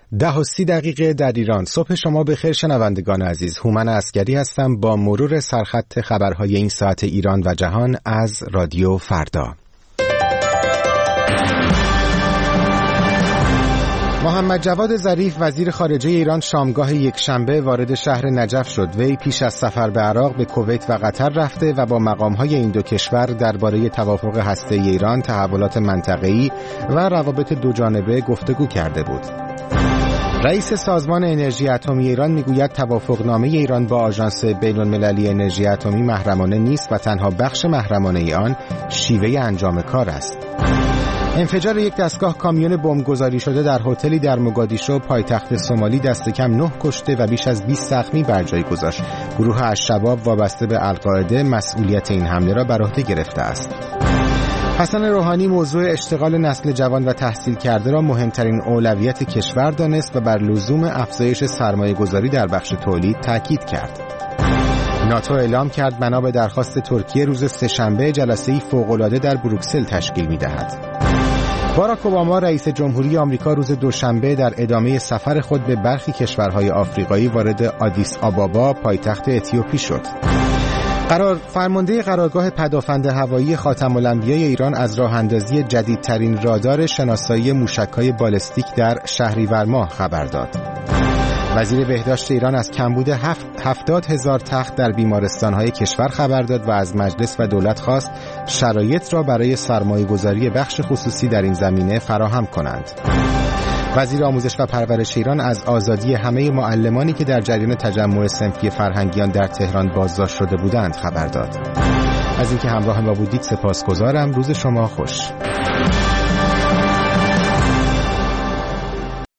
10:30 در ایران. صبح شما بخیر شنوندگان عزیز. هومن عسگری هستم با مرور سرخط خبرهای این ساعت ایران و جهان از رادیو فردا. محمد جواد ظریف وزیر خارجه ایران شامگاه یکشنبه وارد شهر نجف شد. وی پیش از سفر به عراق به کویت و قطر رفته و با مقام‌های این دو کشور درباره توافق هسته‌ای ایران، تحولات منطقه‌ای و روابط دوجانبه گفتگو کرده بود. رئیس سازمان انرژی اتمی ایران میگوید توافقنامه ایران با آژانس بین‌المللی انرژی اتمی محرمانه نیست و تنها بخش محرمانه آن شیوه انجام کار است. انفجار یک دستگاه کامیون بمبگذاری شده در هتلی در موگادیشو پایتخت سومالی دست کم 9 کشته و بیش از 20 زخمی بر جای گذاشت. گروه الشباب وابسته به القاعده مسئولیت این حمله را بر عهده گرفته است. حسن روحانی موضوع اشتغال نسل جوان و تحصیل کرده را مهمترین اولویت کشور دانست و بر لزوم افزایش سرمایه‌گذاری در بخش تولید تاکید کرد. ناتو اعلام کرد بنا به درخواست ترکیه روز سه‌شنبه جلسه‌ای فوق‌العاده در بروکسل تشکیل می‌دهد. باراک اوباما رئیس جمهوری آمریکا روز دوشنبه در ادامه سفر خود به برخی کشورهای آفریقایی وارد آدیس آبابا پایتخت اتیوپی شد. فرمانده قرارگاه پدافند هوایی خاتم الانبیاء ایران از راه اندازی جدیدترین رادار شناسایی موشک‌های بالستیک در شهریور ماه خبر داد. وزیر بهداشت ایران از کمبود 70,000 تخت در بیمارستان‌های کشور خبر داد و از مجلس و دولت خواست شرایط را برای سرمایه‌گذاری بخش خصوصی در این زمینه فراهم کنند. وزیر آموزش و پرورش ایران از آزادی همه معلمانی که در جریان تجمع صنفی فرهنگیان در تهران بازداشت شده بودند خبر داد. از اینکه همراه ما بودید سپاسگزارم. روز شما خوش.